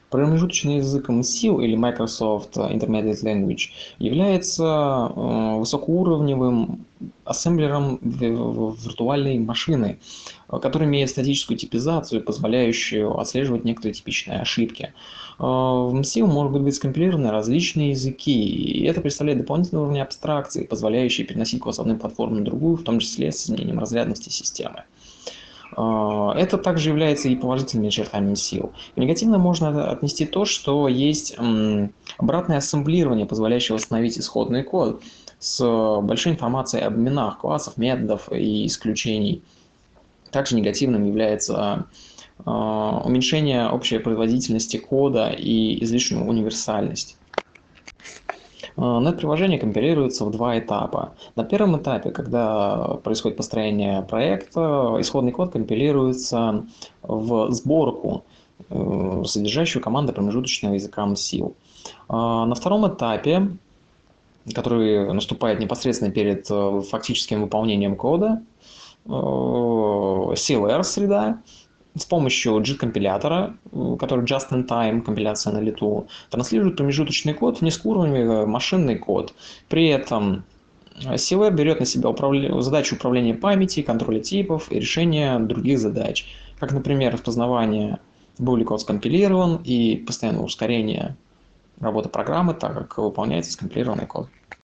Промежуточный язык MSIL или Microsoft Intermediate Language является высокоуровневым ассемблером виртуальной машины, который имеет статическую типизацию, позволяющую отслеживать некоторые типичные ошибки. В MSIL могут быть скомпилированы различные языки, и это представляет дополнительный уровень абстракции, позволяющий переносить код с одной платформы на другую, в том числе с изменением разрядности системы. Это также является и положительными чертами сил. Негативно можно отнести то, что есть обратное ассемблирование, позволяющее восстановить исходный код с большой информацией об именах классов, методов и исключений. Также негативным является уменьшение общей производительности кода и излишнюю универсальность. Нет-приложение компилируется в два этапа. На первом этапе, когда происходит построение проекта, исходный код компилируется в сборку, содержащую команды промежуточного языка MSIL. На втором этапе, который наступает непосредственно перед фактическим выполнением кода, CLR-среда, с помощью JIT-компилятора, который Just-in-Time, компиляция на лету, транслирует промежуточный код в низкоуровневый машинный код. При этом CLR берет на себя задачу управления памятью, контроля типов и решения других задач, как, например, распознавание, был ли код скомпилирован, и постоянное ускорение работы программы, так как выполняется скомпилированный код.